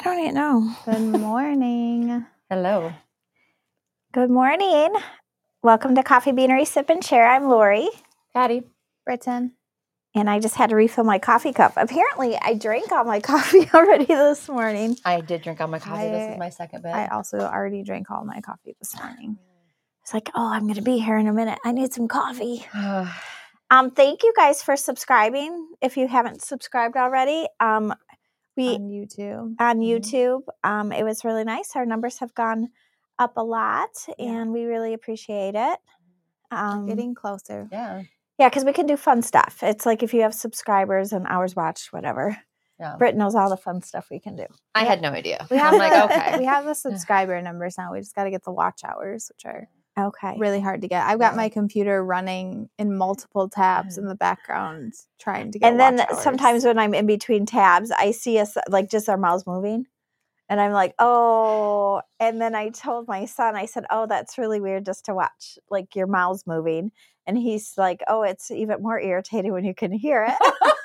don't even know. Good morning. Hello. Good morning. Welcome to Coffee Beanery Sip and Share. I'm Lori. Patty. Britain. And I just had to refill my coffee cup. Apparently, I drank all my coffee already this morning. I did drink all my coffee. This is my second bit. I also already drank all my coffee this morning. It's like, oh, I'm going to be here in a minute. I need some coffee. Thank you guys for subscribing. If you haven't subscribed already, On YouTube. on YouTube, it was really nice. Our numbers have gone up a lot, and we really appreciate it. Getting closer. Yeah. Yeah, because we can do fun stuff. It's like if you have subscribers and hours watched, whatever. Yeah. Britt knows all the fun stuff we can do. I had no idea. We have I'm like, okay. We have the subscriber numbers now. We just got to get the watch hours, which are Okay. really hard to get. I've got my computer running in multiple tabs in the background trying to get And then watch hours. sometimes when I'm in between tabs, I see us like just our mouths moving. And I'm like, oh. And then I told my son, I said, oh, that's really weird just to watch like your mouths moving. And he's like, oh, it's even more irritating when you can hear it.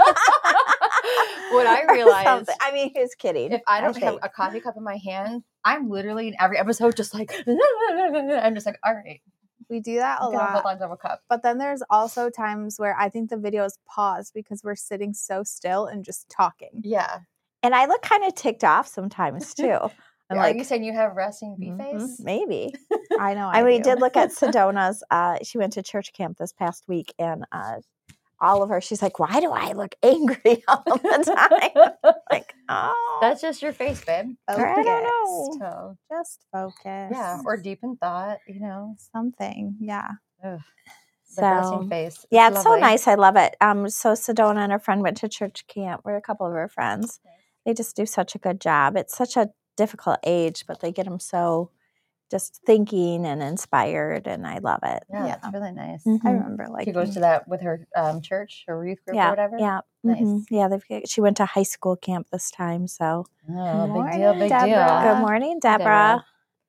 What I realized, I mean, he was kidding. if I don't have a coffee cup in my hand, I'm literally in every episode just like, I'm just like, all right. We do that a I'm gonna hold lot. on to a cup. But then there's also times where I think the videos pause because we're sitting so still and just talking. Yeah. And I look kind of ticked off sometimes too. I'm Are like, you saying you have resting bee mhm, face? maybe. I know. And we do. did look at Sedona's. She went to church camp this past week, and all of her, she's like, why do I look angry all the time? Like, oh. That's just your face, babe. I don't know. So, Just focus. yeah. Or deep in thought, you know. Something. Yeah. Ugh. The resting So, face. yeah, it's so lovely. nice. I love it. So Sedona and her friend went to church camp. We're a couple of her friends. They just do such a good job. It's such a difficult age, but they get them so just thinking and inspired, and I love it. Yeah, it's really nice. Mhm. I remember like She goes to that with her church or youth group Yeah, or whatever. yeah, Nice. mhm. Yeah. She went to high school camp this time, so Oh, Morning, big deal, big Deborah. deal. good morning, Deborah.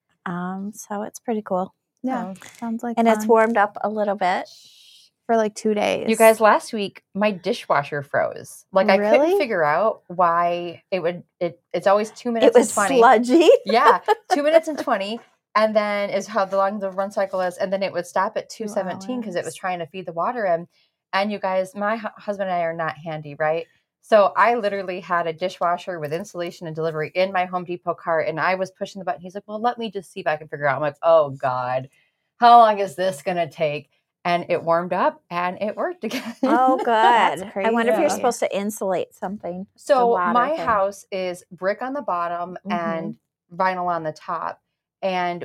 So it's pretty cool, Yeah. Oh. Sounds like and it's fun. warmed up a little bit. For like 2 days. You guys, last week my dishwasher froze. Like I couldn't Really? figure out why it's always 2 It minutes was and 20. sludgy. Yeah, 2 minutes and 20. And then is how long the run cycle is. And then it would stop at 2:17 because it was hours. trying to feed the water in. And you guys, my husband and I are not handy, right? So I literally had a dishwasher with installation and delivery in my Home Depot cart. And I was pushing the button. He's like, well, let me just see if I can figure out. I'm like, oh God, how long is this going to take? And it warmed up and it worked again. Oh, good. That's I wonder if you're crazy. supposed to insulate something. So the water my thing. house is brick on the bottom and vinyl on the top. And it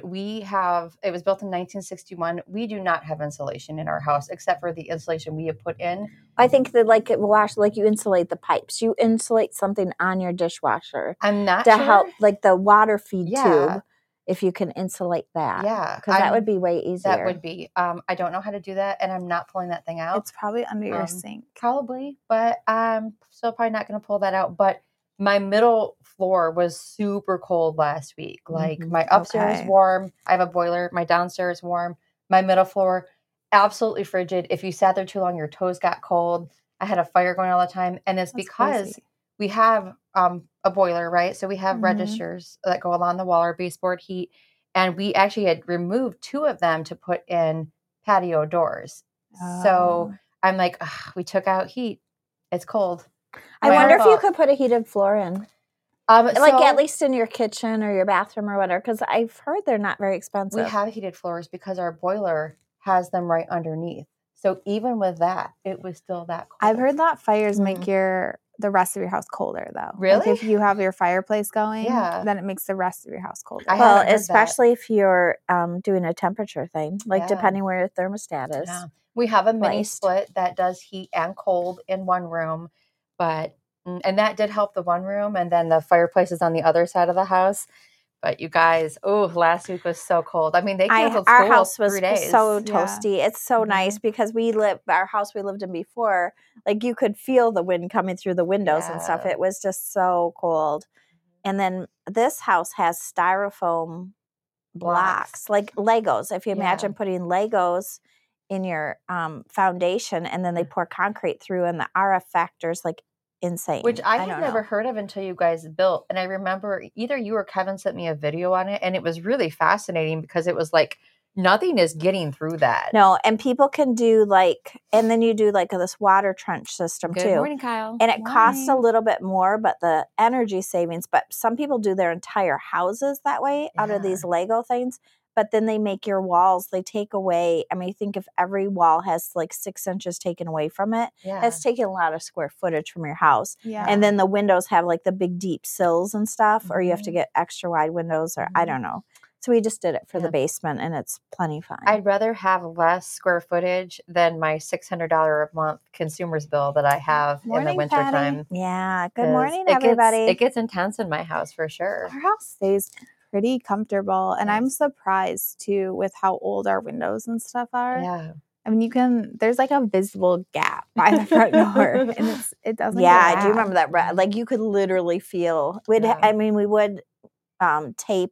was built in 1961. We do not have insulation in our house except for the insulation we have put in. I think that like you insulate the pipes. You insulate something on your dishwasher I'm not to sure. help, like the water feed Yeah. tube. If you can insulate that, Yeah. because that would be way easier. That would be. I don't know how to do that, and I'm not pulling that thing out. It's probably under your sink. Probably, but I'm still probably not going to pull that out. But my middle floor was super cold last week. Like my upstairs Okay. warm. I have a boiler. My downstairs warm. My middle floor absolutely frigid. If you sat there too long, your toes got cold. I had a fire going all the time, and it's That's because crazy. we have a boiler, right? So we have Mhm. registers that go along the wall or baseboard heat, and we actually had removed 2 of them to put in patio doors. So I'm like, ugh, we took out heat. It's cold. I My wonder if you fault. could put a heated floor in, like So at least in your kitchen or your bathroom or whatever. Because I've heard they're not very expensive. we have heated floors because our boiler has them right underneath. So even with that, it was still that cold. I've heard that fires make the rest of your house colder though. Really? Like if you have your fireplace going, Yeah. then it makes the rest of your house colder. I Well, haven't heard that. especially if you're doing a temperature thing, like Yeah. depending where your thermostat is. Yeah. We have a mini placed. split that does heat and cold in one room, and that did help the one room, and then the fireplace is on the other side of the house. But you guys, last week was so cold. I mean, they canceled Our school house was 3 days. so Yeah. toasty. It's so nice because our house we lived in before, like you could feel the wind coming through the windows and stuff. Yeah. It was just so cold. And then this house has styrofoam blocks, like Legos. If you imagine putting Legos in your foundation and then they pour concrete through and the RF factors like insane. Which I had don't never know. heard of until you guys built. And I remember either you or Kevin sent me a video on it, and it was really fascinating because it was like nothing is getting through that. No, and people can do like, and then you do like this water trench system Good too. morning, Kyle. And it costs a Morning. little bit more, but the energy savings, but some people do their entire houses that way out of Yeah. these Lego things. But then they make your walls, they take away. I mean, think if every wall has like 6 inches taken away from it, Yeah. that's taking a lot of square footage from your house. Yeah. And then the windows have like the big deep sills and stuff, or you have to Mhm. get extra wide windows, or I Mhm. don't know. So we just did it for the Yeah. basement, and it's plenty fine. I'd rather have less square footage than my $600 a month consumer's bill that I have in the Morning, wintertime. Patty. Yeah. Good 'cause morning, it everybody. It gets intense in my house for sure. Our house stays pretty comfortable, and I'm Nice. surprised too with how old our windows and stuff are. Yeah. I mean, there's like a visible gap by the front door, and it doesn't. Yeah, get I do remember bad. that. Like you could literally feel. Yeah. I mean, we would tape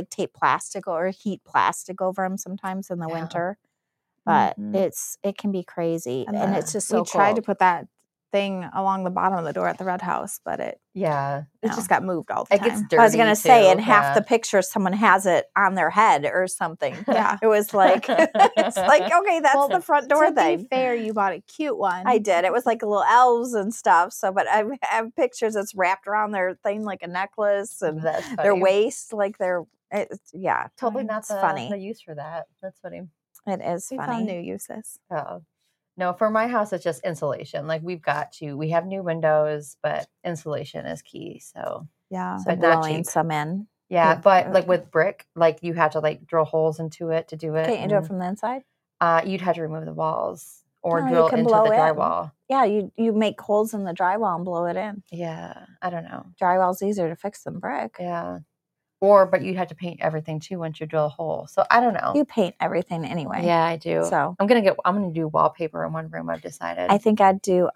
plastic or heat plastic over them sometimes in the Yeah. winter, but Mhm. it can be crazy, And and the- it's just so we tried to cold. put that thing along the bottom of the door at the red house, but it Yeah. it No. just got moved all the It gets time. dirty. I was gonna say, too. in half Yeah. the pictures, someone has it on their head or something. Yeah. It was like it's like okay, that's Well, the front door to be thing. fair, you bought a cute one. I did. It was like little elves and stuff. So, but I have pictures that's wrapped around their thing like a necklace, and That's their funny. waist like their. Yeah, Totally not it's the funny. use for that. That's funny. It is We funny. found new uses. Oh. No, for my house, it's just insulation. Like we have new windows, but insulation is key. So Yeah. So but not blowing cheap. some in. yeah, Yeah. but like with brick, like you have to like drill holes into it to do it. Can't you do it and, from the inside? You'd have to remove the walls or No, you drill can into blow the in. drywall. Yeah, you make holes in the drywall and blow it in. Yeah, I don't know. Drywall's easier to fix than brick. Yeah, but you'd have to paint everything too once you drill a hole. So I don't know. You paint everything anyway. Yeah, I do. So I'm gonna do wallpaper in one room. I've decided. I think I'd do.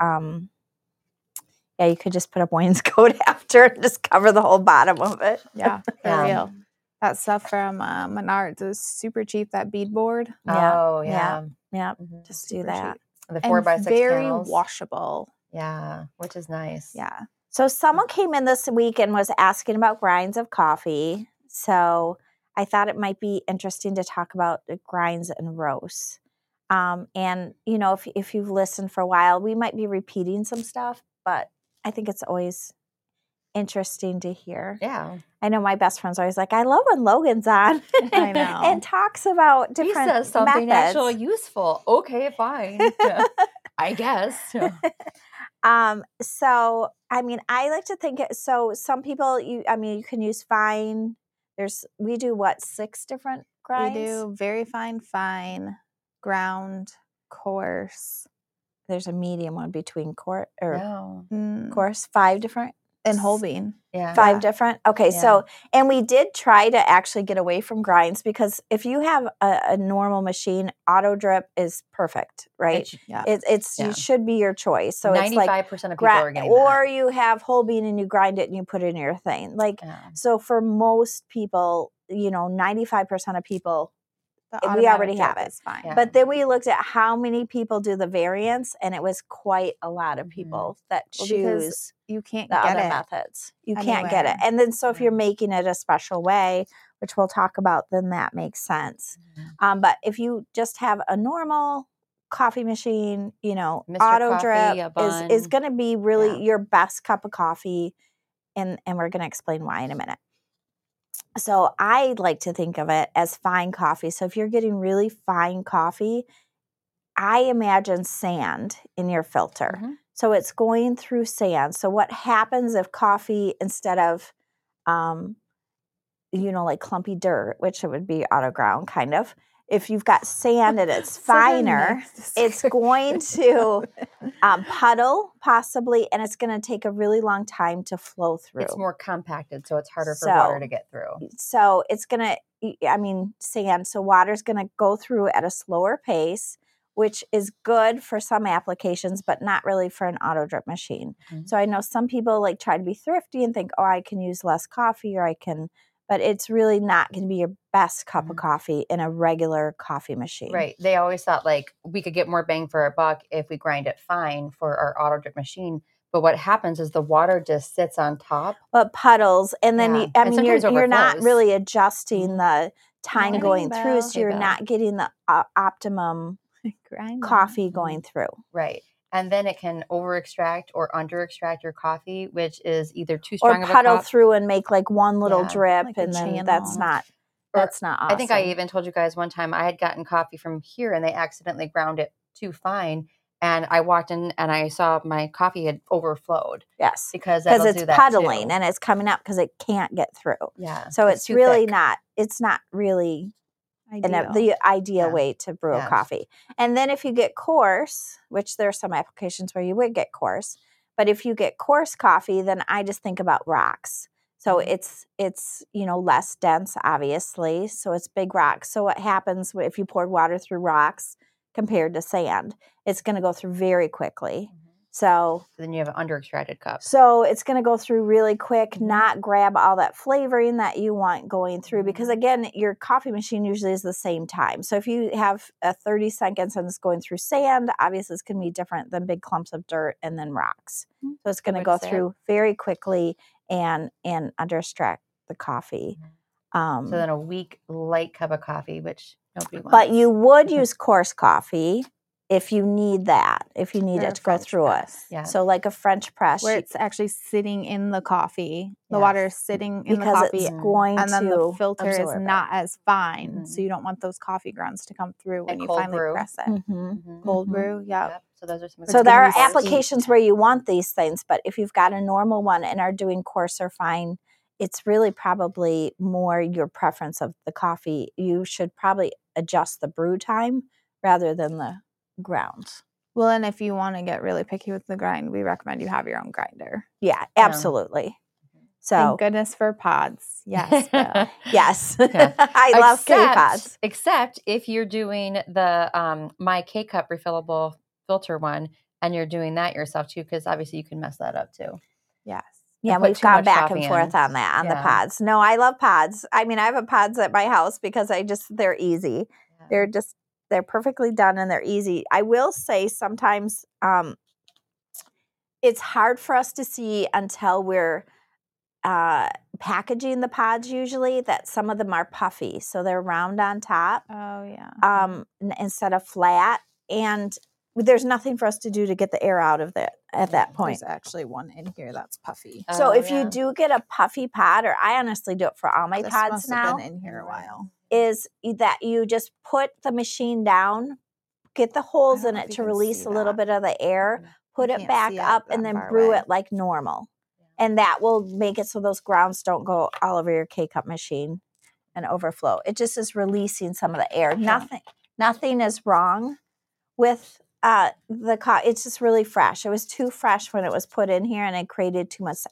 Yeah, you could just put a wainscot after and just cover the whole bottom of it. Yeah, for Yeah. real. That stuff from Menards is super cheap. That beadboard, Yeah, Oh yeah. yeah. Mhm. Just do super that. cheap. The And 4x6 very panels. washable. Yeah, which is nice. Yeah. So someone came in this week and was asking about grinds of coffee. So I thought it might be interesting to talk about the grinds and roasts. And you know, if you've listened for a while, we might be repeating some stuff, but I think it's always interesting to hear. Yeah. I know my best friend's always like, I love when Logan's on I know. and talks about He different says something methods. actually useful. Okay, fine. Yeah, I guess. Yeah. So I mean, I like to think so some people you can use fine. We do what, 6 different grinds? We do very fine, ground, coarse, There's a medium one between coarse, No. 5 different. and whole bean. Yeah. 5 Yeah. different. Okay, Yeah. so and we did try to actually get away from grinds because if you have a normal machine, auto drip is perfect, right? Yeah. It's Yeah. it should be your choice. So it's 95% like of people are getting or you have whole bean and you grind it and you put it in your thing. Like that. Yeah. so for most people, 95% of people. The we automatic already drip have it. is fine. Yeah. But then we looked at how many people do the variants, and it was quite a lot of people that Well, because choose you can't the get other it. methods. You can't get it. anywhere. And then so if you're Yeah. making it a special way, which we'll talk about, then that makes sense. But if you just have a normal coffee machine, Mr. auto Coffee, drip a is bun. going to be really Yeah. your best cup of coffee. And we're going to explain why in a minute. So I like to think of it as fine coffee. So if you're getting really fine coffee, I imagine sand in your filter. Mhm. So it's going through sand. So what happens if coffee, instead of, like clumpy dirt, which it would be auto ground kind of, if you've got sand and it's Such a finer, nice it's going to puddle possibly, and it's going to take a really long time to flow through. It's more compacted, so it's harder for water to get through. So it's going to, sand. So water's going to go through at a slower pace, which is good for some applications, but not really for an auto drip machine. Mhm. So I know some people like try to be thrifty and think, I can use less coffee but it's really not going to be your best cup of coffee in a regular coffee machine. Right. They always thought like we could get more bang for our buck if we grind it fine for our auto drip machine. But what happens is the water just sits on top. But puddles, and then Yeah. you, I And mean, you're sometimes not overflows. really adjusting the time Morning, going through, Belle. so you're Belle. not getting the optimum Grinding. coffee going through. Right. And then it can over extract or under extract your coffee, which is either too Or strong of a puddle coffee. through and make like one little Yeah. drip, Like a and then channel. that's not Or awesome. I think I even told you guys one time I had gotten coffee from here and they accidentally ground it too fine. And I walked in and I saw my coffee had overflowed Yes, because it's do that puddling too. and it's coming up because it can't get through. Yeah. So it's too really thick. not. It's not really Ideal. the ideal Yeah. way to brew a Yeah. coffee. And then if you get coarse, which there are some applications where you would get coarse, but if you get coarse coffee, then I just think about rocks. So it's less dense, obviously. So it's big rocks. So what happens if you poured water through rocks compared to sand? It's going to go through very quickly. So then you have an under extracted cup. So it's going to go through really quick, not grab all that flavoring that you want going through. Because again, your coffee machine usually is the same time. So if you have a 30 seconds and it's going through sand, obviously it's going to be different than big clumps of dirt and then rocks. So it's going to go through very quickly and under extract the coffee. So then a weak light cup of coffee, which nobody wants. But you would use coarse coffee if you need that, if you need Or it to go French through press. it. Yeah. So like a French press. Where it's actually sitting in the coffee. The Yes. water is sitting in the because coffee. it's going And then the to filter is absorb it. not as fine. Mhm. So you don't want those coffee grounds to come through when And you cold finally brew. press it. Mhm. Cold Mhm. brew, yep. Yep. So those are some. So It's there gonna are be applications where you want these things, but if you've got a normal one and are doing coarse or fine, it's really probably more your preference of the coffee. You should probably adjust the brew time rather than the grounds. Well, and if you want to get really picky with the grind, we recommend you have your own grinder. Yeah, absolutely. So Thank goodness for pods. Yes, Bill. yes, Yeah. I love K-Pods. Except if you're doing the My K-Cup refillable filter one and you're doing that yourself too, because obviously you can mess that up too. Yes. Yeah, put we've too gone much back and coffee forth in. on that, on the Yeah. pods. No, I love pods. I mean, I have a pods at my house because they're easy. Yeah. They're perfectly done and they're easy. I will say sometimes it's hard for us to see until we're packaging the pods usually that some of them are puffy. So they're round on top Oh, yeah. instead of flat. And there's nothing for us to do to get the air out of it at that point. There's actually one in here that's puffy. So Oh, if yeah. you do get a puffy pod, or I honestly do it for all my This pods must now, have been in here a while. is that you just put the machine down, get the holes I in don't know if it you to can release see a little that. bit of the air, put You it can't back see it up, that and then far brew away. it like normal. And that will make it so those grounds don't go all over your K-Cup machine and overflow. It just is releasing some of the air. Nothing is wrong with the it's just really fresh. It was too fresh when it was put in here, and it created too much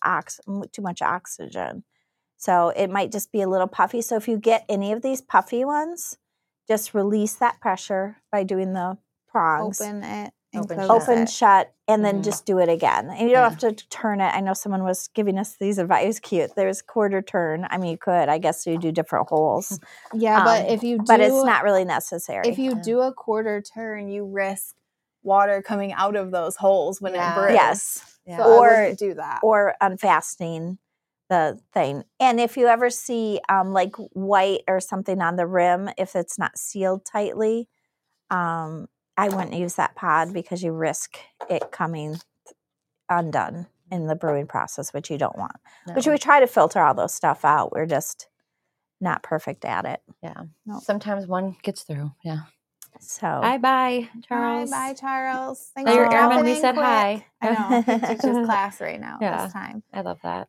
oxygen. So it might just be a little puffy. So if you get any of these puffy ones, just release that pressure by doing the prongs. Open it and Open, close Open, it. shut, and then Mhm. just do it again. And you don't have to turn it. I know someone was giving us these advice. It was cute. There's quarter turn. I mean, you could. I guess you do different holes. Yeah, but if you do, but it's not really necessary. If you do a quarter turn, you risk water coming out of those holes when Yeah. it brews. Yes. Yeah. So Or- I wouldn't do that. or unfastening the thing. And if you ever see like white or something on the rim, if it's not sealed tightly, I wouldn't use that pod because you risk it coming undone in the brewing process, which you don't want. No. Which we try to filter all those stuff out. We're just not perfect at it. Yeah. No. Sometimes one gets through. Yeah. So Bye, Charles. Bye, Charles. Thanks Oh, for your dropping airman, we in said quick. hi. I know. He teaches class right now Yeah. this time. I love that.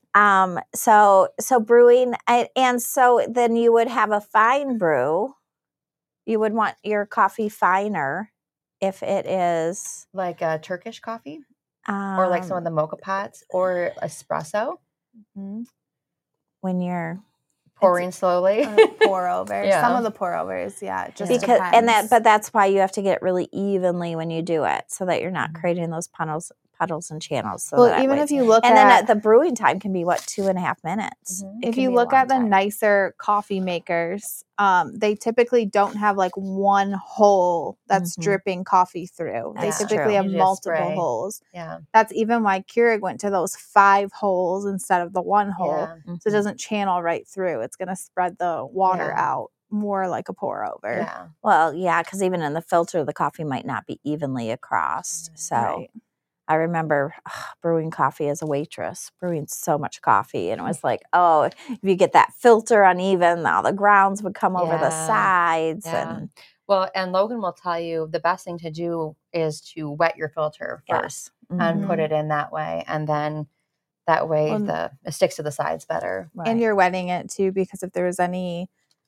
so brewing, and so then you would have a fine brew. You would want your coffee finer if it is Like a Turkish coffee or like some of the mocha pots or espresso, Mhm. when you're pouring slowly. Pour over. Yeah. Some of the pour overs, yeah. It just because depends. but that's why you have to get it really evenly when you do it, so that you're not creating those puddles and channels. So Well, that even way. if you look and at then the brewing time can be 2.5 minutes. Mhm. It if can you be a look at the long time. nicer coffee makers, they typically don't have like one hole that's Mhm. dripping coffee through. They That's typically true. have Usually a multiple spray. holes. Yeah. That's even why Keurig went to those 5 holes instead of the 1 hole. Yeah. So it Mhm. doesn't channel right through. It's going to spread the water Yeah. out more like a pour over. Yeah. Well, yeah, because even in the filter, the coffee might not be evenly across. So Right. I remember brewing coffee as a waitress, brewing so much coffee. And it was like, oh, if you get that filter uneven, all the grounds would come over the Yeah. sides. Yeah. And Well, and Logan will tell you the best thing to do is to wet your filter first yes. and put Mhm. it in that way. And then that way Well, it sticks to the sides better. Right. And you're wetting it too, because if there was any,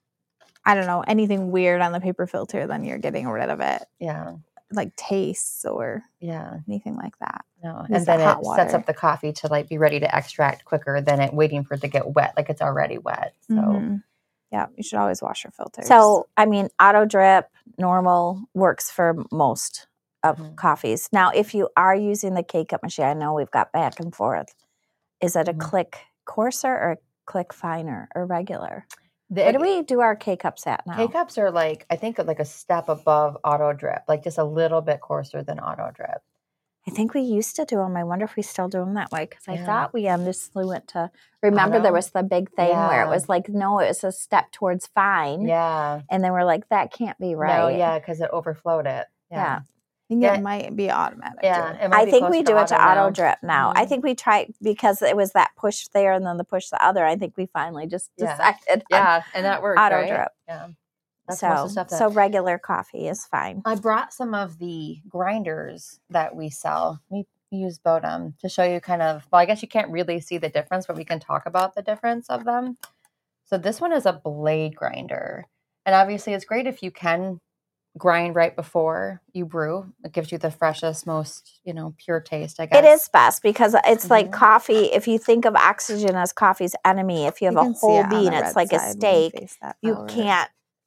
I don't know, anything weird on the paper filter, then you're getting rid of it, Yeah. like tastes or Yeah. anything like that. No. Use And the then hot it sets water. up the coffee to like be ready to extract quicker than it waiting for it to get wet, like it's already wet. So Mhm. Yeah, you should always wash your filters. So, I mean, auto drip, normal works for most of Mhm. coffees. Now, if you are using the K-Cup machine, I know we've got back and forth. Is it a Mhm. click coarser or a click finer or regular? The Where do we do our K-Cups at now? K-Cups are like, I think like a step above auto drip, like just a little bit coarser than auto drip. I think we used to do them. I wonder if we still do them that way because I Yeah. thought we endlessly went to. Remember, there Auto? was the big thing where it Yeah. was like, no, it was a step towards fine, Yeah. and then we're like, that can't be right. No, yeah, because it overflowed it. Yeah. Yeah. I think Yeah. it might be automatic. Yeah. Too. It might I be think closer we do it to now. auto drip now. I Mhm. think we tried because it was that push there and then the push the other. I think we finally just Yeah. decided on Yeah, and that works, auto right? drip. Yeah. That's most of So, the stuff that so regular coffee is fine. I brought some of the grinders that we sell. We use Bodum to show you kind of, well, I guess you can't really see the difference, but we can talk about the difference of them. So this one is a blade grinder. And obviously it's great if you can grind right before you brew. It gives you the freshest, most, pure taste, I guess. It is best because it's like Mhm. coffee. If you think of oxygen as coffee's enemy, if you have You a can see whole it on bean, the it's red like a side when you steak. face that You forward. can't.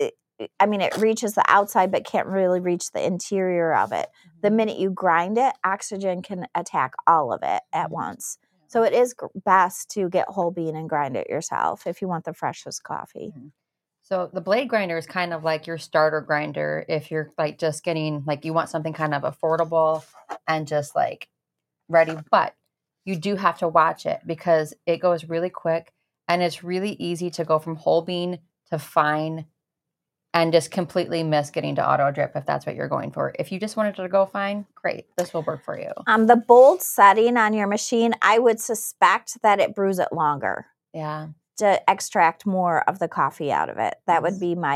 It reaches the outside but can't really reach the interior of it. The Mhm. minute you grind it, oxygen can attack all of it at Mhm. once. So it is best to get whole bean and grind it yourself if you want the freshest coffee. So the blade grinder is kind of like your starter grinder if you're like just getting like you want something kind of affordable and just like ready, but you do have to watch it because it goes really quick and it's really easy to go from whole bean to fine and just completely miss getting to auto drip if that's what you're going for. If you just wanted to go fine, great. This will work for you. The bold setting on your machine, I would suspect that it brews it longer Yeah. to extract more of the coffee out of it. That Yes. would be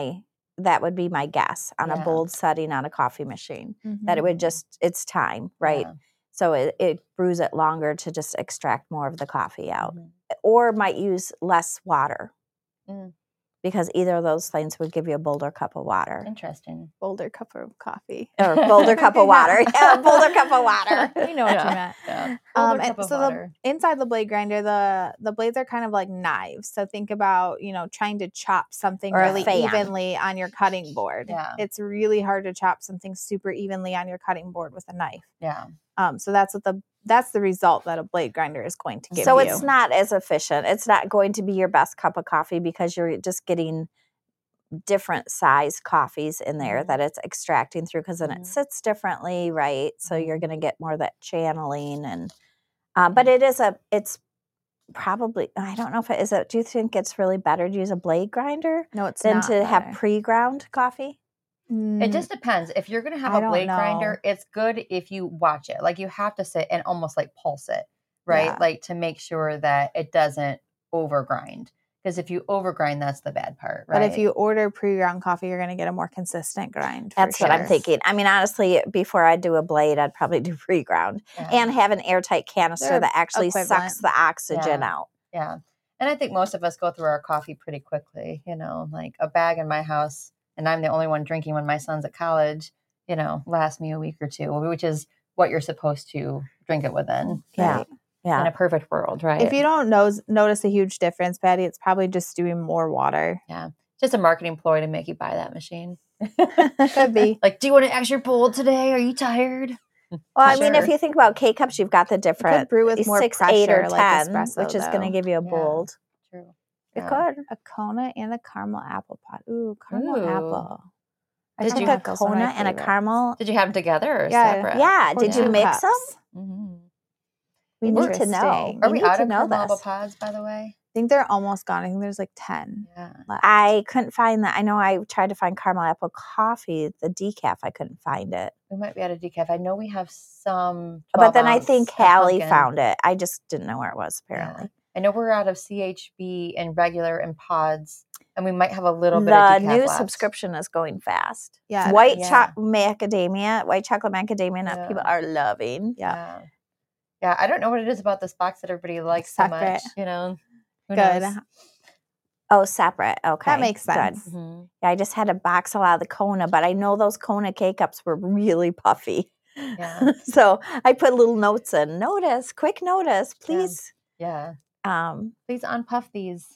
my guess on a Yeah. bold setting on a coffee machine. Mhm. That it would just it's time, right? Yeah. So it brews it longer to just extract more of the coffee out, Mhm. or might use less water Mm. because either of those things would give you a bolder cup of water. Interesting. Bolder cup of coffee. Or bolder cup of water. Yeah, bolder cup of water. We know what you Yeah. meant. Yeah. Bolder cup of So water. inside the blade grinder, the blades are kind of like knives. So think about, trying to chop something Or a really fan. evenly on your cutting board. Yeah. It's really hard to chop something super evenly on your cutting board with a knife. Yeah. So that's the result that a blade grinder is going to give So you. it's not as efficient. It's not going to be your best cup of coffee because you're just getting different size coffees in there Mhm. that it's extracting through because then Mhm. it sits differently, right? So you're Mhm. going to get more of that channeling and but it's probably, I don't know if it is it. Do you think it's really better to use a blade grinder No, it's than not to have better. pre-ground coffee? It just depends. If you're going to have I a don't blade know. grinder, it's good if you watch it. Like you have to sit and almost like pulse it, right? Yeah. Like to make sure that it doesn't overgrind. Because if you overgrind, that's the bad part, right? But if you order pre-ground coffee, you're going to get a more consistent grind. That's for what I'm sure. thinking. I mean, honestly, before I do a blade, I'd probably do pre-ground Yeah. and have an airtight canister They're that actually equivalent. sucks the oxygen Yeah. out. Yeah. And I think most of us go through our coffee pretty quickly, like a bag in my house, and I'm the only one drinking when my son's at college, lasts me a week or two, which is what you're supposed to drink it within. Yeah. Right. Yeah. In a perfect world, right? If you don't notice a huge difference, Patty, it's probably just doing more water. Just a marketing ploy to make you buy that machine. Could be. Like, do you want an extra bowl today? Are you tired? Well, I mean, if Sure. you think about K-cups, you've got the It different could brew with more 6, pressure, 8, or 10, like espresso, which is going to though. give you a Yeah. bold. True. It Yeah. could. A Kona and a caramel apple pod. Ooh, caramel Ooh. apple. I Did Like you- a Caramel apple's one of my Kona and a favorites. caramel. Did you have them together or Yeah. separate? Yeah. Or Did you two mix them? cups. Mm-hmm. We need to know. Interesting. Are We we need out to of know caramel apple this. pods, by the way? I think they're almost gone. I think there's like 10 Yeah. left. I couldn't find that. I know I tried to find caramel apple coffee, the decaf. I couldn't find it. We might be out of decaf. I know we have some. But then I 12 think ounce and Hallie pumpkin. found it. I just didn't know where it was, Yeah. apparently. I know we're out of CHB and regular and pods, and we might have a little bit The of decaf new left. subscription is going fast. Yeah, it White is. macadamia, white chocolate macadamia nut Yeah. people are loving. Yeah. Yeah. I don't know what it is about this box that everybody likes so much. Separate. You know. Who Good. knows? Oh, separate. Okay. That makes good. sense. Mhm. Yeah, I just had to box a lot of the Kona, but I know those Kona K-cups were really puffy. Yeah. So I put little notes in. Quick notice, please. Yeah. Um, Please unpuff these.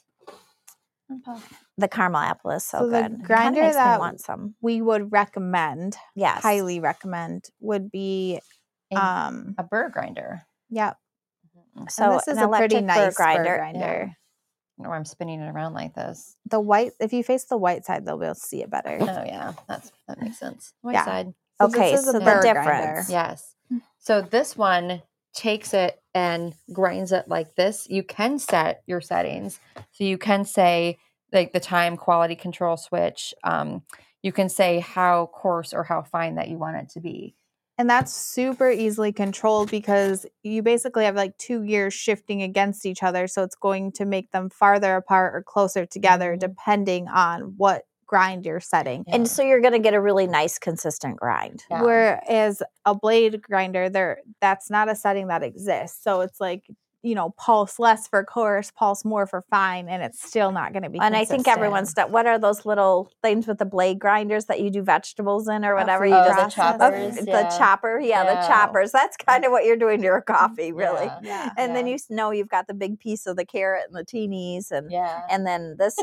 the caramel apple is so So the good. It kinda grinder makes me that want some. We would recommend, Yes. highly recommend, would be, A burr grinder. yep. Mhm. So And this is an a pretty electric burr nice burr grinder. grinder. I don't know why I'm spinning it around like this. The white, if you face the white side, they'll be able to see it better. Oh yeah, that makes sense. White Yeah. side. So Okay, this is a so the burr difference. grinder. Yes. So this one takes it and grinds it like this. You can set your settings. So you can say like the time quality control switch. You can say how coarse or how fine that you want it to be. And that's super easily controlled because you basically have like 2 gears shifting against each other. So it's going to make them farther apart or closer together Mhm. depending on what grind you're setting. Yeah. And so you're going to get a really nice, consistent grind. Yeah. Whereas a blade grinder, that's not a setting that exists. So it's like, pulse less for coarse, pulse more for fine, and it's still not going to be And I think consistent. everyone's done. What are those little things with the blade grinders that you do vegetables in or whatever? food You Oh, just the processor. choppers. the Yeah. chopper, the Yeah. choppers. That's kind of what you're doing to your coffee, really. Yeah. Yeah. And then Yeah. you know you've got the big piece of the carrot and the teenies, and Yeah. and then this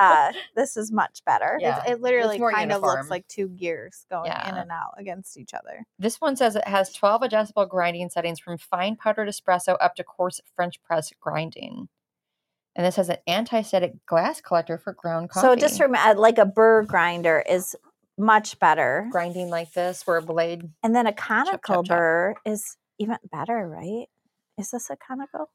is much better. Yeah. It literally It's more kind of uniform. looks like 2 gears going in Yeah. and out against each other. This one says it has 12 adjustable grinding settings from fine powdered espresso up to coarse French press grinding. And this has an anti-static glass collector for ground coffee. So just remember, like a burr grinder is much better, grinding like this where a blade. and then a conical chop, chop. burr is even better, right? Is this a conical?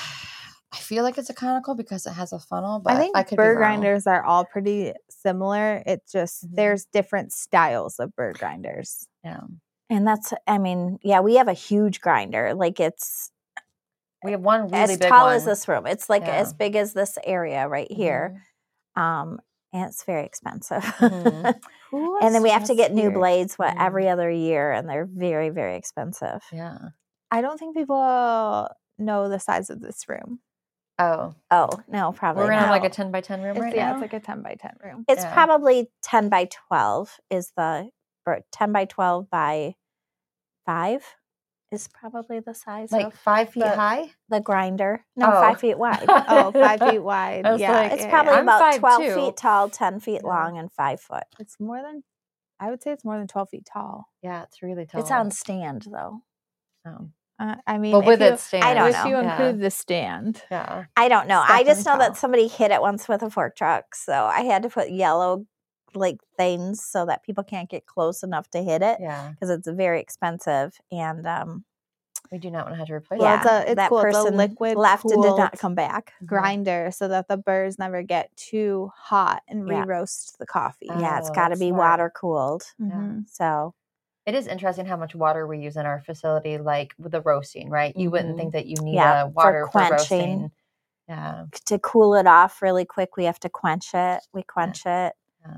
I feel like it's a conical because it has a funnel, but I think could be burr wrong. grinders are all pretty similar. It's just Mhm. there's different styles of burr grinders. Yeah. And that's, I mean, yeah, we have a huge grinder. Like it's We have one really as big tall one. as this room. It's like Yeah. as big as this area right here. Mhm. And it's very expensive. Mhm. And then we have to get new blades. blades Mhm. every other year, and they're very, very expensive. Yeah. I don't think people know the size of this room. Oh. Oh, no, probably We're going to have not. like a 10 by 10 room It's, right yeah, now? it's like a 10 by 10 room. It's Yeah. probably 10 by 12 is the, or 10 by 12 by 5 is probably the size Like of 5 feet the- high? the grinder. No, Oh. 5 feet wide. Oh, 5 feet wide. I was Yeah, like, It's yeah, probably yeah. I'm about 12 5'2". feet tall, 10 feet Yeah. long, and 5 foot. It's more than, I would say it's more than 12 feet tall. Yeah, it's really tall. It's on stand, though. Oh. I mean, Well, if with you, its stand. I don't if know. you Yeah. include the stand. Yeah. I don't know. It's I just know definitely that tall. somebody hit it once with a fork truck. So I had to put yellow like things so that people can't get close enough to hit it Yeah. because it's very expensive. And We do not want to have to replace Well, it. it's that cool. It's a person liquid left and did not cooled come back. grinder so that the burrs never get too hot and Yeah. re-roast the coffee. Yeah, it's Oh, got to that's be smart. water cooled. Mhm. So It is interesting how much water we use in our facility, like with the roasting, right? You wouldn't Mhm. think that you need Yeah, a water for for quenching. roasting. Yeah. to cool it off really quick, we have to quench it. We quench it.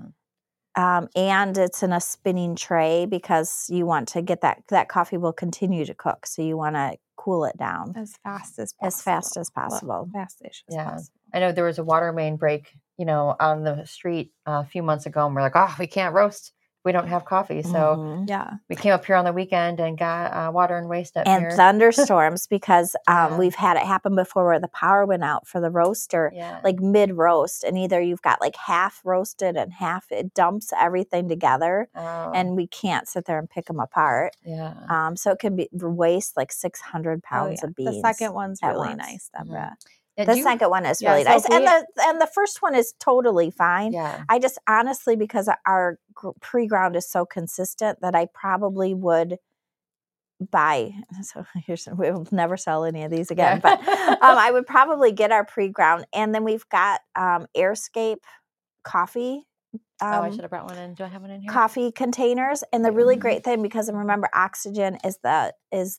And it's in a spinning tray because you want to get that coffee will continue to cook. So you want to cool it down As fast as possible. as fast as Well, possible. fast-ish as Yeah. possible. I know there was a water main break, on the street a few months ago, and we're like, oh, we can't roast we don't have coffee. So Mhm. Yeah. we came up here on the weekend and got water and waste up And here. thunderstorms because Yeah. we've had it happen before where the power went out for the roaster, Yeah. like mid roast, and either you've got like half roasted and half it dumps everything together, Oh, and we can't sit there and pick them apart. yeah. So it can be waste like 600 Oh, pounds yeah. of beans. The second one's at really once. nice, Mhm. Deborah. Yeah, The do you- second one is Yeah, really so nice, if we- and the first one is totally fine. yeah. I just honestly, because our pre-ground is so consistent, that I probably would buy. So we'll never sell any of these again, but I would probably get our pre-ground, and then we've got Airscape coffee. I should have brought one in. Do I have one in here? Coffee containers, and the really great thing, because remember, oxygen is the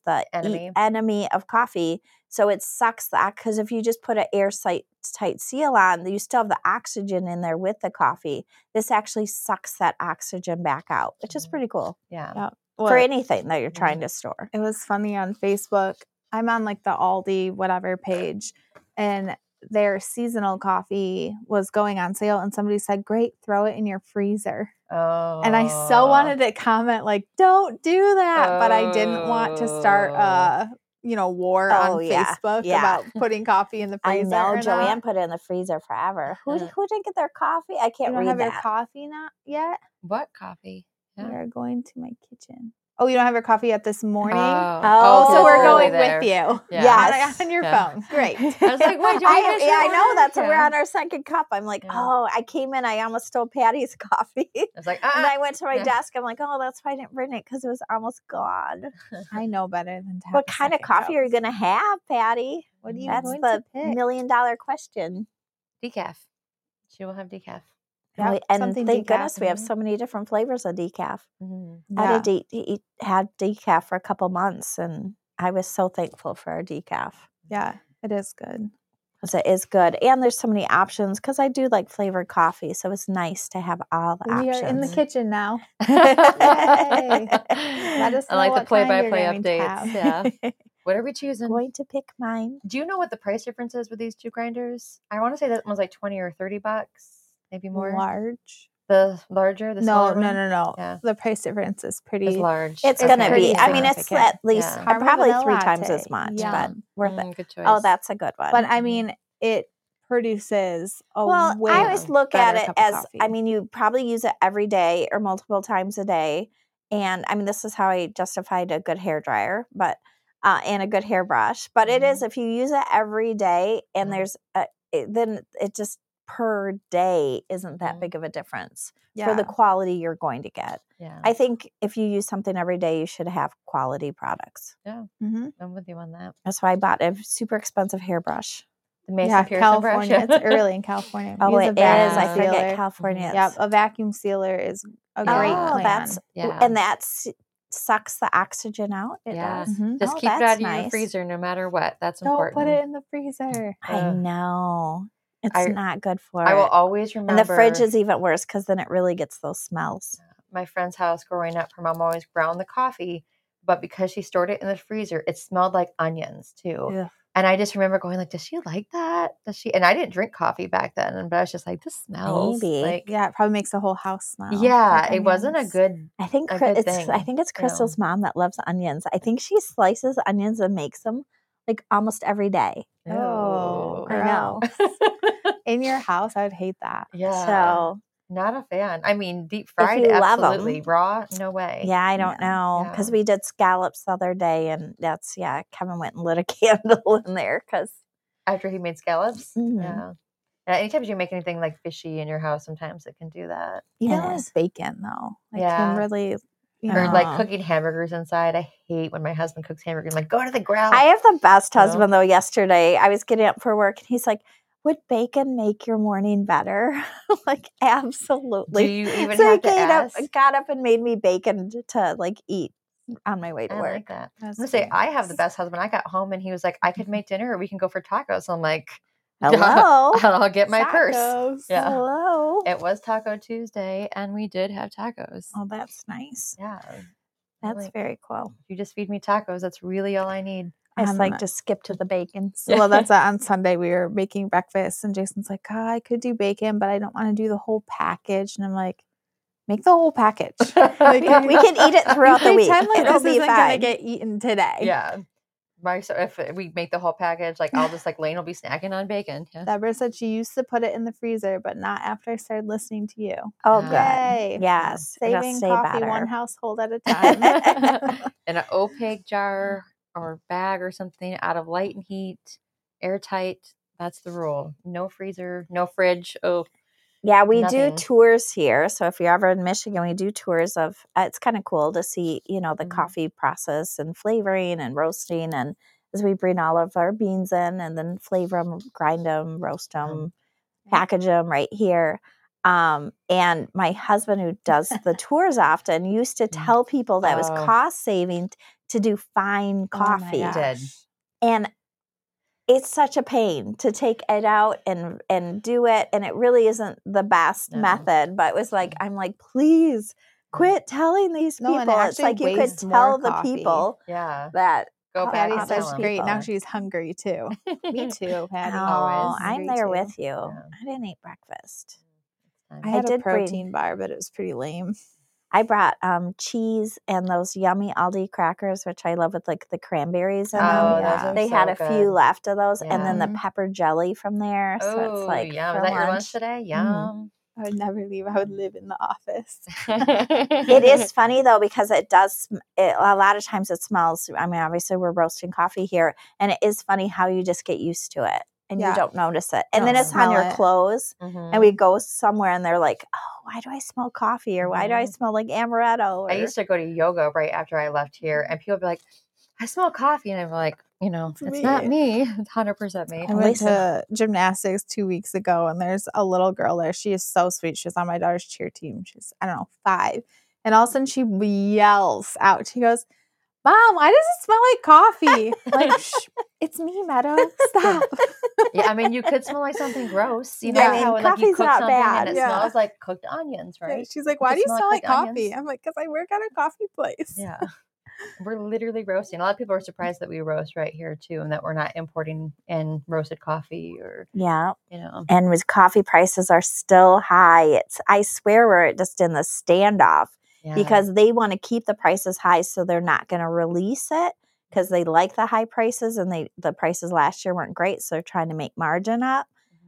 enemy of coffee. So it sucks that, because if you just put an airtight seal on, you still have the oxygen in there with the coffee. This actually sucks that oxygen back out, which is pretty cool Yeah. Yeah. for Well, anything that you're trying to store. it was funny on Facebook. I'm on like the Aldi whatever page, and their seasonal coffee was going on sale, and somebody said, "Great, throw it in your freezer." Oh. And I so wanted to comment like, "Don't do that," but I didn't want to start a war Oh, on yeah. Facebook Yeah. about putting coffee in the I freezer. know or Joanne not. put it in the freezer forever. Who Uh. didn't get their coffee? I You can't don't read have your that. coffee not yet. What coffee? We Yeah. are going to my kitchen. Oh, you don't have your coffee yet this morning? Oh, Oh, so it's we're early going with you. Yeah. Yes. On your Yeah. phone. Great. I was like, wait, do I miss your know order? that's we're Yeah. on our second cup. I'm like, Yeah. oh, I came in, I almost stole Patty's coffee. I was like, And I went to my Yeah. desk. I'm like, oh, that's why I didn't bring it, because it was almost gone. I know better than to have What a kind of second coffee cup. are you going to have, Patty? What are you That's going the to pick? $1 million question. decaf. She will have decaf. Yep, And something thank decaf. goodness we have so many different flavors of decaf. Mm-hmm. I Yeah. had decaf for a couple months, and I was so thankful for our decaf. Yeah, it is good. Because it is good. And there's so many options, because I do like flavored coffee. So it's nice to have all the We options. are in the kitchen now. Yay. Let us I know like the what kind you're play-by-play going to updates. have. Yeah. What are we choosing? Going to pick mine. Do you know what the price difference is with these two grinders? I want to say that one's like 20 or 30 bucks, maybe more. Large? The larger, the No, smaller no, one? no, no. Yeah. The price difference is It's pretty. large. It's It's going to pretty be, I mean, it's significant. at least Yeah. Caramel probably vanilla 3 times latte. as much, but Yum. worth it. Good choice. Oh, that's a good one. But I mean, it produces a Well, way I always look at better it cup of as, coffee. I mean, you probably use it every day or multiple times a day. And I mean, this is how I justified a good hair dryer, but and a good hairbrush. But it is, if you use it every day, and there's then it just per day isn't that big of a difference for the quality you're going to get. Yeah. I think if you use something every day, you should have quality products. Yeah. Mhm. I'm with you on that. That's why I bought a super expensive hairbrush. The Mason Yeah, Pearson California. brush. It's early in California. Oh, Use a it is. vacuum I forget sealer. California. Yep, a vacuum sealer is a great Yeah. plan. That's Yeah. and that sucks the oxygen out. It Yeah. does. Mhm. Just Oh, keep it that's out of your nice. freezer no matter what. That's Don't important. put it in the freezer. I know. It's I- not good for I will it. always remember. And the fridge is even worse, because then it really gets those smells. My friend's house growing up. Her mom always ground the coffee, but because she stored it in the freezer, it smelled like onions too. Ugh. And I just remember going like, does she like that? Does she? And I didn't drink coffee back then, but I was just like, this smells Maybe. like. Yeah, it probably makes the whole house smell. Yeah, like it wasn't a onions. good. I think A good thing, I think it's you know. Crystal's mom that loves onions. I think she slices onions and makes them like almost every day. Oh, I know. In your house, I would hate that. Yeah. So Not a fan. I mean, deep fried, you love 'em. absolutely. Raw, no way. yeah, I don't know, because Yeah. we did scallops the other day, and that's Kevin went and lit a candle in there because After he made scallops. Mhm. Yeah. And anytime you make anything like fishy in your house, sometimes it can do that. Even It like is. bacon, though. Like Yeah. Kimberly, Or like Oh. cooking hamburgers inside. I hate when my husband cooks hamburgers. I'm like, go to the grill. I have the best You know? husband though. Yesterday, I was getting up for work, and he's like, "Would bacon make your morning better?" Like, Do absolutely. you even So have he to ask? got up and made me bacon to like eat on my way to I work. like that. That's I'm gonna say I have the nice. best husband. I got home and he was like, I could make dinner or we can go for tacos. So I'm like, Hello. I'll get my purse. Tacos. Yeah. Hello. It was Taco Tuesday and we did have tacos. Oh, that's nice. Yeah. That's Like, very cool. if you just feed me tacos, that's really all I need. I just like Um, to skip to the bacon. So, well, that's on Sunday. We were making breakfast, and Jason's like, I could do bacon, but I don't want to do the whole package. And I'm like, Make the whole package. We can eat it throughout the week. Pretend like It'll this be isn't going to fine. get eaten today. Yeah. So if we make the whole package, like I'll just like Lane will be snacking on bacon. Yeah. Deborah said she used to put it in the freezer, but not after I started listening to you. Oh, Yay. good. Yes. it'll Saving stay coffee better. one household at a time. In an opaque jar or bag or something out of light and heat, airtight. That's the rule. No freezer, no fridge. Oh, Yeah, we nothing. do tours here. So if you're ever in Michigan, we do tours of, it's kind of cool to see, the Mhm. coffee process and flavoring and roasting. And as we bring all of our beans in and then flavor them, grind them, roast them, package them right here. And my husband, who does the tours often, used to tell people that it was Oh. cost saving to do fine coffee. He did. And it's such a pain to take it out and do it. And it really isn't the best No. method. But it was like, I'm like, please quit telling these No, people. and It's actually like you could wastes more tell the coffee. people Yeah. that Go back Patty and all says those tell great. him. Now she's hungry too. Me too, Patty. Oh, Always. I'm Hungry there too. with you. Yeah. I didn't eat breakfast. I I had a did bring- protein bar, but it was pretty lame. I brought cheese and those yummy Aldi crackers, which I love with like the cranberries in Oh, them. those are They so had a good. few left of those, and then the Yeah. pepper jelly from there. So it's Oh, like yum. for Is that your lunch lunch. today? Yum. I would never leave. I would live in the office. It is funny though because it does. A lot of times it smells. I mean, obviously we're roasting coffee here, and it is funny how you just get used to it and Yeah. you don't notice it, and Don't then it's on smell your it. clothes. Mhm. And we go somewhere and they're like, "Oh, why do I smell coffee? Or why do I Mhm. smell like amaretto?" Or, I used to go to yoga right after I left here, and people would be like, I smell coffee. And I'm like, it's not me. It's 100% me. I went Lisa. to gymnastics 2 weeks ago, and there's a little girl there. She is so sweet. She's on my daughter's cheer team. She's, I don't know, 5. And all of a sudden she yells out. She goes, "Mom, why does it smell like coffee?" I'm like, "Shh, it's me, Meadow. Stop." Yeah, I mean, you could smell like something gross. You know Yeah. I mean, how like you coffee's cook not something bad. and it Yeah. smells like cooked onions, right? She's like, It "Why could do you smell smell like cooked coffee?" onions. I'm like, "Because I work at a coffee place." Yeah. We're literally roasting. A lot of people are surprised that we roast right here too, and that we're not importing in roasted coffee or yeah. you know. And with coffee prices are still high. I swear we're just in the standoff Yeah. because they want to keep the prices high, so they're not going to release it because they like the high prices, and the prices last year weren't great, so they're trying to make margin up.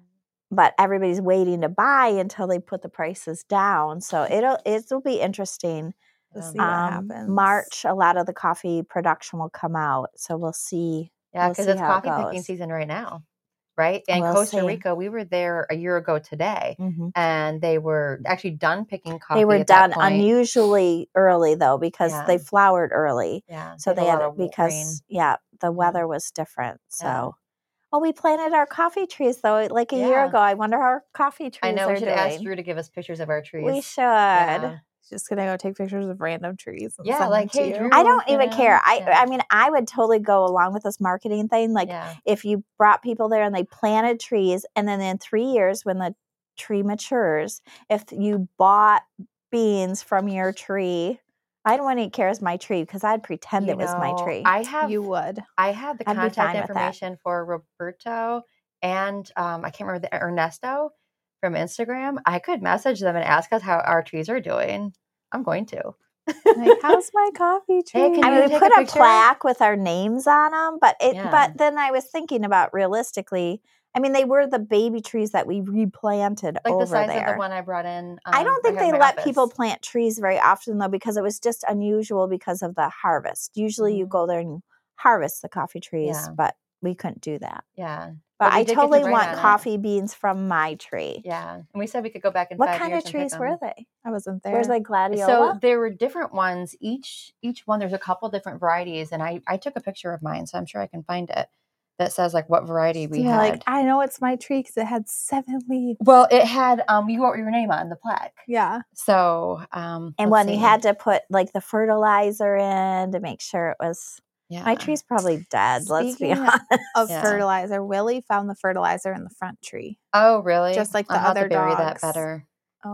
But everybody's waiting to buy until they put the prices down. So it'll be interesting. To see what happens. March, a lot of the coffee production will come out, so we'll see. Yeah, We'll because see it's how it coffee picking goes. season right now, right? And We'll Costa see. Rica, we were there a year ago today, Mhm. and they were actually done picking coffee. They were at that done point. unusually early though because Yeah. they flowered early. Yeah, So they a had lot of rain. because the weather was different. So Yeah. oh, we planted our coffee trees though like a year Yeah. ago. I wonder how our coffee trees I know are we should doing. ask Drew to give us pictures of our trees. We should. Yeah. Just gonna go take pictures of random trees. And Yeah, send like, them to hey, you. Drew. I don't you even know? care. Yeah. I mean, I would totally go along with this marketing thing. Like Yeah. if you brought people there and they planted trees, and then in 3 years when the tree matures, if you bought beans from your tree, I don't want to care as my tree because I'd pretend it was my tree. I have You would. I have the I'd be contact fine with that. information for Roberto and I can't remember Ernesto from Instagram. I could message them and ask us how our trees are doing. I'm going to. Like, how's my coffee tree? Hey, can I you mean, we take put a a picture? plaque with our names on them, but Yeah. but then I was thinking about realistically. I mean, they were the baby trees that we replanted Like over the size there. of the one I brought in. I don't think have they in my let people office. plant trees very often though, because it was just unusual because of the harvest. Usually, you Mhm. go there and you harvest the coffee trees, Yeah. but we couldn't do that. Yeah. But we I did get to totally grind want on it. coffee beans from my tree. Yeah. And we said we could go back in What 5 kind years of and pick trees were 'em. they? I wasn't there. Where's like gladiola? So there were different ones. Each one, there's a couple different varieties, and I took a picture of mine, so I'm sure I can find it. That says like what variety we You're had. like, I know it's my tree because it had 7 leaves. Well, it had you wrote your name on the plaque. Yeah. So and let's when you see. had to put like the fertilizer in to make sure it was. Yeah. My tree's probably dead. Let's be Speaking honest. Of Yeah. fertilizer, Willie found the fertilizer in the front tree. Oh, really? Just like the I'll have to other bury dogs. that better.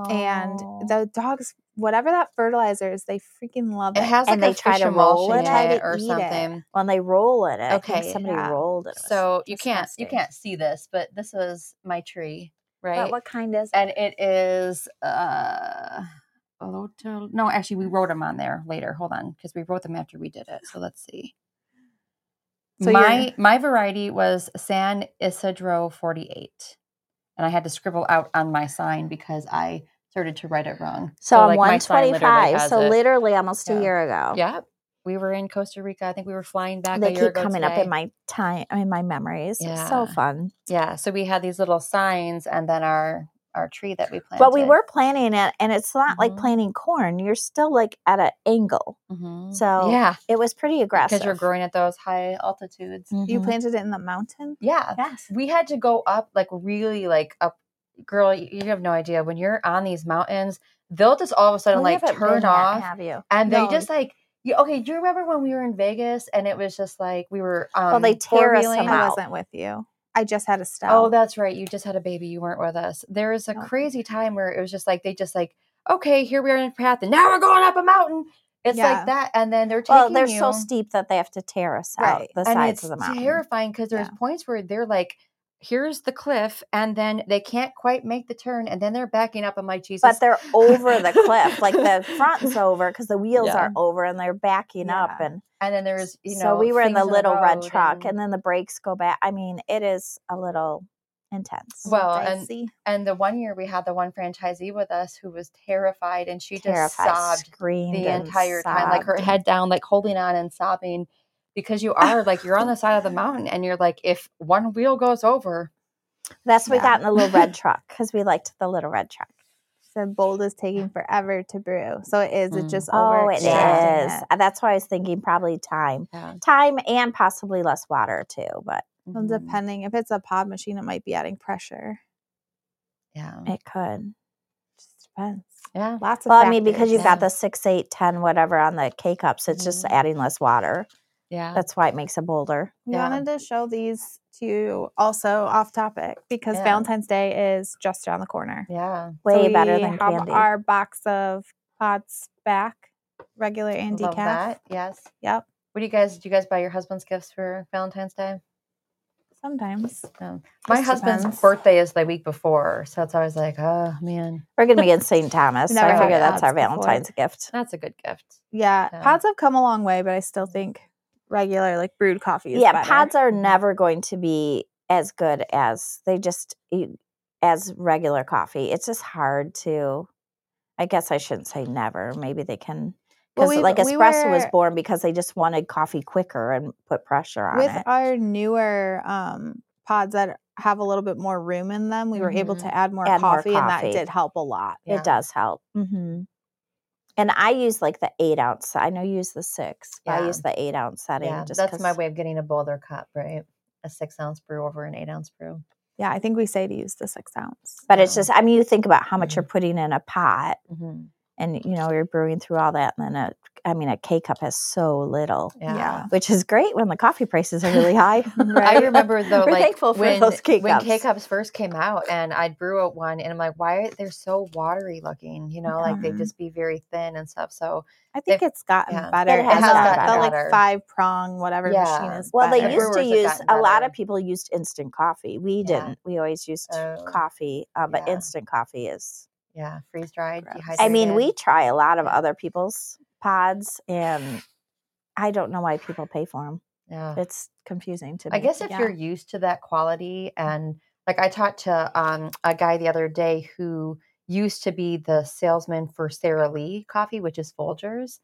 And Oh. the dogs, whatever that fertilizer is, they freaking love it. It has like And they a try fish to roll emulsion in in it? it or Eat it. something. when they roll in it, I think Okay, somebody yeah. rolled it. It was So you can't disgusting. see this, but this was my tree, right? But what kind is it? And it is No, actually, we wrote them on there later. Hold on, because we wrote them after we did it. So let's see. So my variety was San Isidro 48. And I had to scribble out on my sign because I started to write it wrong. So I'm like, my sign literally 125. has So it. literally almost Yeah. a year ago. Yeah. We were in Costa Rica. I think we were flying back They a year keep ago coming today. up in my memories. It's so Yeah. fun. Yeah. So we had these little signs and then our tree that we planted. But we were planting it, and it's not like Mhm. planting corn. You're still like at an angle. Mhm. So yeah, it was pretty aggressive. because you're growing at those high altitudes. You Mhm. planted it in the mountain? Yeah. Yes. We had to go up, like really like up. Girl, you have no idea. When you're on these mountains, they'll just all of a sudden We like haven't turn been yet, off. have you? And No. they just like, okay, do you remember when we were in Vegas and it was just like we were Well, they tear us four-wheeling? them I out. wasn't with you. I just had a stone. Oh, that's right. You just had a baby. You weren't with us. There was a Nope. crazy time where it was just like, they just like, okay, here we are in a path and now we're going up a mountain. It's Yeah. like that. And then they're taking Well, they're you. so steep that they have to tear us out Right. the And sides it's of the mountain. terrifying because there's Yeah. points where they're like, here's the cliff, and then they can't quite make the turn, and then they're backing up. I'm like, Jesus. But they're over the cliff. Like the front's over because the wheels Yeah. are over and they're backing up. Yeah. And then there's, so we were in the things little red road truck, and then the brakes go back. I mean, it is a little intense. Well, Dicey. and the one year we had the one franchisee with us who was terrified, and she Terrified, just sobbed screamed the and entire time, like her sobbed. head down, like holding on and sobbing, because you are like, you're on the side of the mountain, and you're like, if one wheel goes over. That's what we Yeah. got in the little red truck because we liked the little red truck. Said Bold is taking forever to brew. So it is. It just Oh, it overextracting is. it. That's why I was thinking probably time. Yeah. Time and possibly less water too. But Well, depending. If it's a pod machine, it might be adding pressure. Yeah. it could. Just depends. Yeah. Lots of Well, I mean, because factors. you've got the 6, 8, 10, whatever on the K-cups, it's just Mhm. adding less water. Yeah. That's why it makes it bolder. We Yeah. wanted to show these to you also off topic because Yeah. Valentine's Day is just around the corner. Yeah. Way So better we than have candy. our box of pods back, regular and Love decaf. that. Yes. Yep. What do you guys buy your husband's gifts for Valentine's Day? Sometimes. My Just husband's depends. birthday is the week before, so it's always like, oh man, We're going to be in St. Thomas, We so never I had figure that's our pods before. Valentine's gift. that's a good gift. Yeah. Yeah. Pods have come a long way, but I still think regular, like brewed coffee is Yeah, better. pods are Mhm. never going to be as good as as regular coffee. It's just hard to. I guess I shouldn't say never. Maybe they can. Well, Because we- like we espresso was were- born because they just wanted coffee quicker and put pressure on With it. our newer pods that have a little bit more room in them, we were able Mhm. to add more Add more coffee, and that coffee. did help a lot. Yeah. It does help. Mm-hmm. And I use like the 8 ounce. I know you use the 6, but I Yeah. use the 8 ounce setting. Yeah, just that's my 'cause- way of getting a bolder cup, right? A 6-ounce brew over an 8-ounce brew. Yeah, I think we say to use the 6 ounce. But it's Yeah. just, I mean, you think about how much Mhm. you're putting in a pot, Mm-hmm. and you're brewing through all that, and then a K cup has so little, Yeah. which is great when the coffee prices are really high. I remember though, We're like thankful for when those K when cups. K cups first came out, and I'd brew one, and I'm like, why they're so watery looking? Like they Mhm. just be very thin and stuff. So I think They've- it's gotten yeah. better. It has gotten the like better. 5-prong whatever machine Yeah. is. Well, they better. used to Brewers have use, gotten a lot better. of people used instant coffee. We Yeah. didn't. We always used Oh. coffee, but Yeah. instant coffee is, yeah, freeze dried, Gross. dehydrated. I mean, we try a lot of Yeah. other people's pods, and I don't know why people pay for them. Yeah. It's confusing to me. I guess if Yeah. you're used to that quality, and like I talked to a guy the other day who used to be the salesman for Sara Lee coffee, which is Folgers,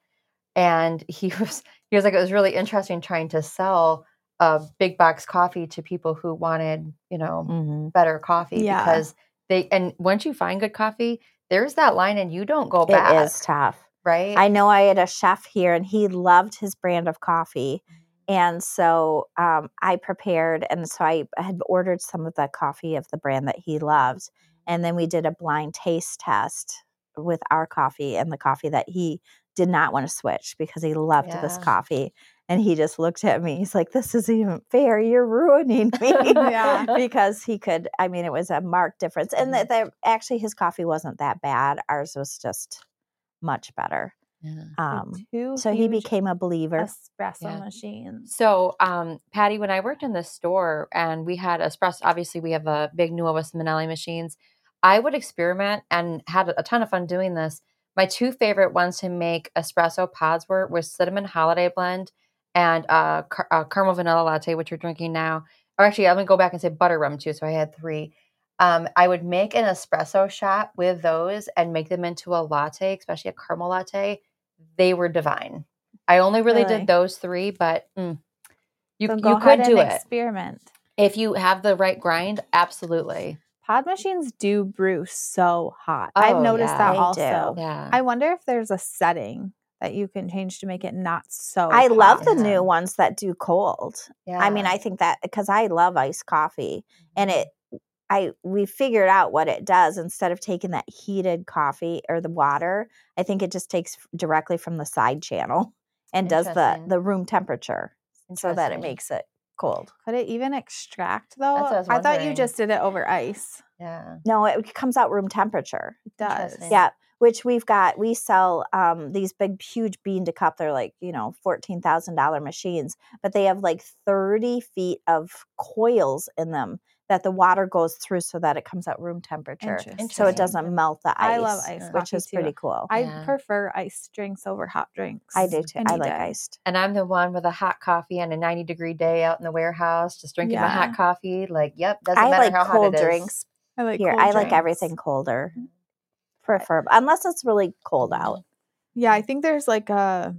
and he was like, it was really interesting trying to sell a big box coffee to people who wanted Mhm. better coffee, Yeah. because and once you find good coffee, there's that line and you don't go It back. is tough. Right? I know I had a chef here, and he loved his brand of coffee. And so I prepared, and so I had ordered some of the coffee of the brand that he loved. And then we did a blind taste test with our coffee and the coffee that he did not want to switch because he loved this Yeah. coffee. And he just looked at me. He's like, this isn't even fair. You're ruining me. Yeah. Because he could, I mean, it was a marked difference. And actually his coffee wasn't that bad. Ours was just much better. Yeah. So he became a believer. espresso Yeah. machines. So, Patty, when I worked in the store and we had espresso, obviously we have a big Nuova Simonelli machines. I would experiment and had a ton of fun doing this, My two favorite ones to make espresso pods was cinnamon holiday blend and caramel vanilla latte, which we're drinking now. Or actually, I'm going to go back and say butter rum too. So I had 3. I would make an espresso shot with those and make them into a latte, especially a caramel latte. They were divine. I only really Really? did those 3, but So you go could ahead do and it. experiment. If you have the right grind, absolutely. Pod machines do brew so hot. I've Oh, noticed yeah. that They also. do. Yeah. I wonder if there's a setting that you can change to make it not so I love hot. the Yeah. new ones that do cold. Yeah. I mean, I think that because I love iced coffee, and we figured out what it does. Instead of taking that heated coffee or the water, I think it just takes directly from the side channel and does Interesting. the room temperature so that it Interesting. makes it cold. Could it even extract though? That's what I was I thought you wondering. just did it over ice. Yeah. No, it comes out room temperature. It does. Interesting. Yeah, which we sell these big, huge bean to cup. They're like, $14,000 machines, but they have like 30 feet of coils in them that the water goes through so that it comes out room temperature. So Interesting. it doesn't melt the ice. I love iced which coffee is too. pretty cool. I Yeah. prefer iced drinks over hot drinks. I do too. I any like day. iced. And I'm the one with a hot coffee and a 90-degree day out in the warehouse, just drinking my hot Yeah. coffee. Like, yep, doesn't I matter like how hot cold it is. drinks. I like Here, cold I like drinks. everything colder. Prefer unless it's really cold out. Yeah, I think there's like a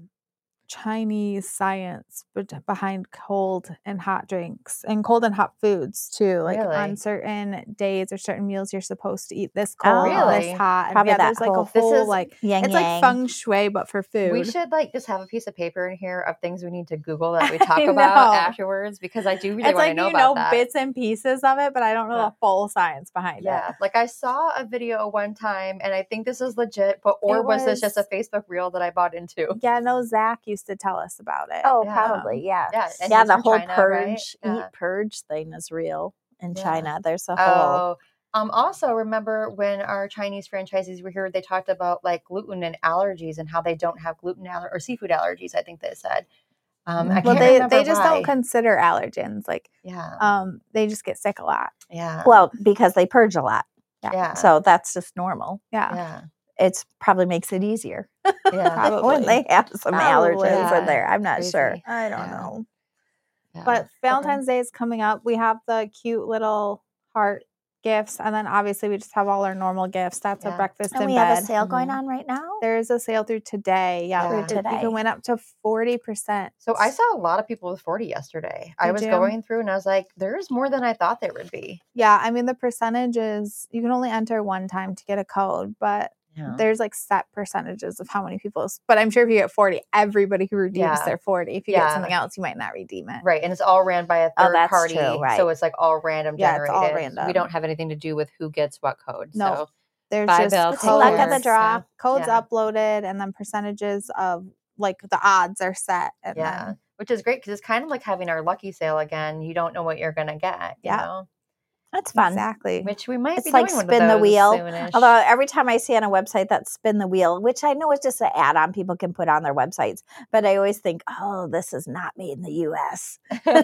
Chinese science behind cold and hot drinks and cold and hot foods too. Like Really? on certain days or certain meals, you're supposed to eat this cold, Really? this hot. And Probably yeah, that there's like a whole- This whole is like Yang it's yang. like feng shui, but for food. We should like just have a piece of paper in here of things we need to Google that we talk I about know. afterwards because I do really It's want to like know you about know that. bits and pieces of it, but I don't know Yeah. the full science behind Yeah, it. like I saw a video one time, and I think this is legit, but or It was this just a was- Facebook reel that I bought into? Yeah, no, Zach used to tell us about it. Oh, Yeah. probably, yeah. Yeah, and Yeah, he's the from whole China, right? purge, Yeah. eat purge thing is real in Yeah. China. There's a whole. Oh, also remember when our Chinese franchisees were here, they talked about like gluten and allergies and how they don't have gluten or seafood allergies. I think they said. I Well, can't they remember just why. don't consider allergens. Like, Yeah, they just get sick a lot. yeah, Well, because they purge a lot. yeah. So that's just normal. Yeah. yeah, It's probably makes it easier yeah. Probably. when they have some Probably. allergens Yeah. in there. I'm not sure. Crazy. I don't Yeah. know. Yeah. But Valentine's Day is coming up. We have the cute little heart gifts, and then obviously we just have all our normal gifts. That's Yeah. a breakfast And in we bed. have a sale going Mhm. on right now. There is a sale through today. Yeah, Through you today. can win up to 40%. So I saw a lot of people with 40 yesterday. I Did was you? going through and I was like, there's more than I thought there would be. Yeah, I mean the percentage is you can only enter one time to get a code, but Yeah. there's like set percentages of how many people. But I'm sure if you get 40, everybody who redeems Yeah. their 40. If you Yeah. get something else, you might not redeem it. Right. And it's all ran by a Oh, third that's party. true, right. So it's like all random Yeah, it's generated. all We random. don't have anything to do with who gets what code. No. So There's Bye, just Bill. It's Take luck of care. the draw. codes Yeah. uploaded, and then percentages of like the odds are set. And yeah. then, Which is great because it's kind of like having our lucky sale again. You don't know what you're gonna get. You Yeah. know? That's fun. exactly. Which we might It's be like doing one of spin the those wheel. soonish. Although every time I see on a website that spin the wheel, which I know is just an add-on people can put on their websites, but I always think, oh, this is not made in the U.S.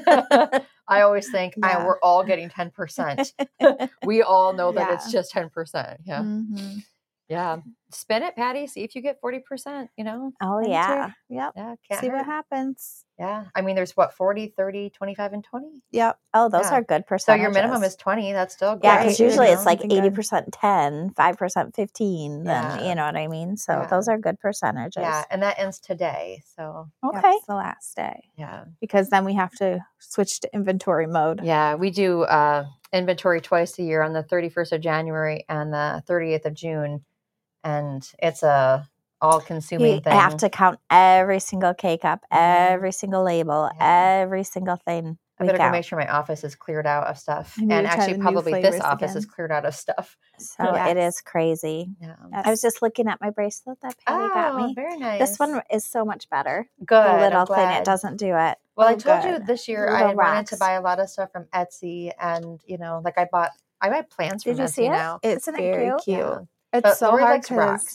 I always think Yeah. we're all getting 10%. We all know that it's Yeah. just 10%. Yeah. Mhm. Yeah. Spin it, Patty. See if you get 40%, you know? Oh, Enter. yeah. Yep. Yeah. Can't See what hurt. happens. Yeah. I mean, there's what, 40, 30, 25, and 20? Yep. Oh, those Yeah. are good So percentages. your minimum is 20. That's still great. Yeah, great, because you usually know, it's like something good. 80% 10, 5% 15. Then Yeah. you know what I mean. So Yeah. those are good percentages. Yeah. And that ends today. So, Yep, Okay. it's the last day yeah. because then we have to switch to inventory mode. Yeah. We do inventory twice a year on the 31st of January and the 30th of June. And it's a all-consuming You thing. have to count every single K-cup, Mhm. every single label, Yeah. every single thing. I we better go count. make sure my office is cleared out of stuff. I need And to try actually, the new probably this flavors office is again. cleared out of stuff. So Yes. it is crazy. Yeah. Yes. I was just looking at my bracelet that Patty got me. very nice. This one is so much better. good. The I'm little thing, glad. it doesn't do it. Well, I Oh, told you good. this year Little I wanted to rocks. buy a lot of stuff from Etsy, and you know, like I buy plants from Did you Etsy see it? now. It's Isn't it very cute? cute. Yeah. It's But so Lori hard likes because rocks.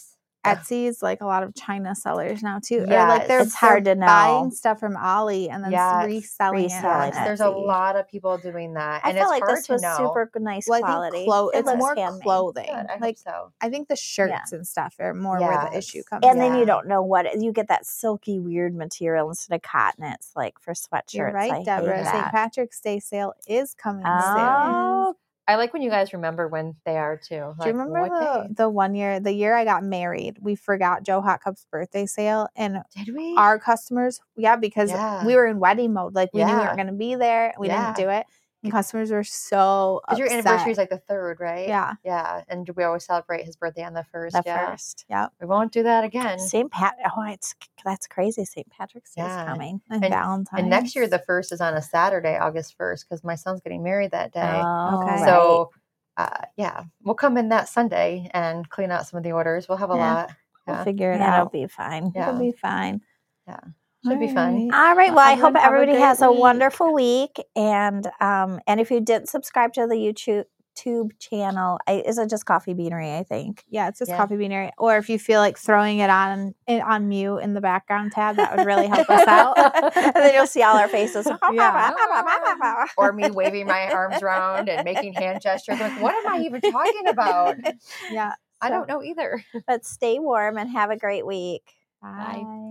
Etsy is like a lot of China sellers now too. Or Yes. like they're It's hard they're to know. buying stuff from Ali and then Yes. reselling it. Reselling on it. There's a Etsy. lot of people doing that. I And felt it's like hard this to was know. super nice Well, I quality. think It it's looks more handmade. clothing. Good. I Like hope so. I think the shirts and stuff are more where the issue Yes. comes And in. then you Yeah. don't know what you get that silky weird material instead of cotton. It's like for sweatshirts. You're right, I hate Deborah. St. that. Patrick's Day sale is coming soon. Oh, I like when you guys remember when they are too. Do Like, you remember what day? the year I got married, we forgot Joe Hot Cup's birthday sale and Did we? our customers, because Yeah. we were in wedding mode. Like we knew we Yeah. weren't going to be there. We Yeah. didn't do it. And customers were so Because your anniversary is upset. like the 3rd, right? Yeah. Yeah. And we always celebrate his birthday on the 1st. the yeah. first. Yep. We won't do that again. St. Pat. Oh, that's crazy. St. Patrick's Day is Yeah. coming. And Valentine's. And next year, the 1st is on a Saturday, August 1st, because my son's getting married that day. Oh, Okay. right. So, yeah, we'll come in that Sunday and clean out some of the orders. We'll have a Yeah. lot. we'll Yeah. figure it Yeah. out. It'll be fine. Yeah. It'll be fine. Should be fun. All right. Well, I hope Everyone have a everybody great has a week. wonderful week. And if you didn't subscribe to the YouTube channel, is it just Coffee Beanery? I think. Yeah, it's just Yeah. Coffee Beanery. Or if you feel like throwing it on mute in the background tab, that would really help us out. And then you'll see all our faces. Yeah. Or me waving my arms around and making hand gestures. Like, what am I even talking about? Yeah. I don't know either. But stay warm and have a great week. Bye. Bye.